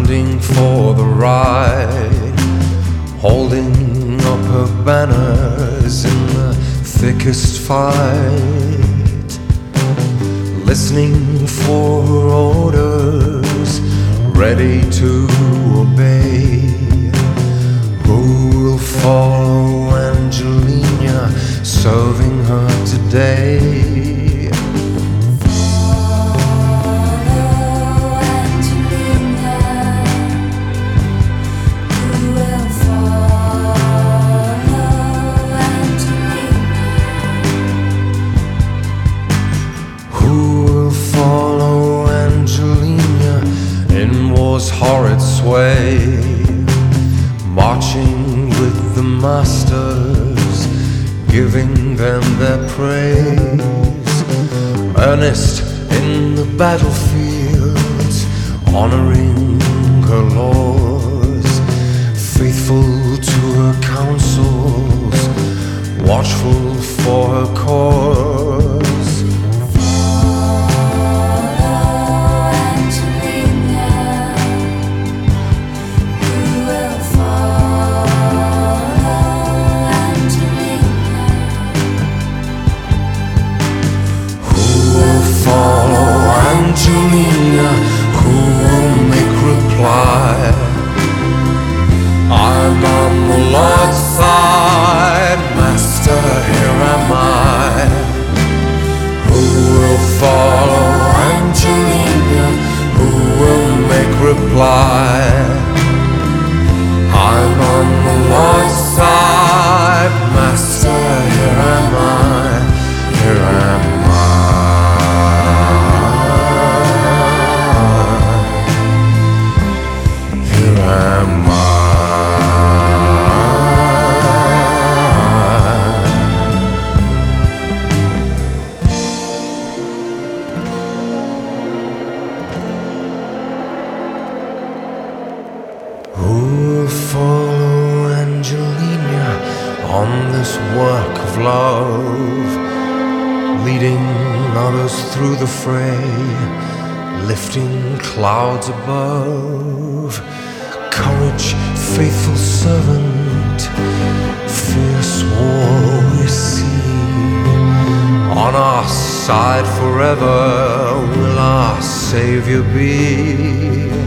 standing for the right, holding up her banners in the thickest fight, listening for her orders, ready to obey. Who will follow Angelina, serving her today? Horrid sway, marching with the masters, giving them their praise, earnest in the battlefields, honoring her laws, faithful to her counsels, watchful for her cause. Angelina, who will make reply? I'm on the Lord's side, Master, here am I. Who will follow Angelina, who will make reply? I'm on the Lord's side, Master, here am I, here am I. Who will follow Angelina on this work of love, leading others through the fray, lifting clouds above? Courage, faithful servant, fierce war we see. On our side forever will our Savior be.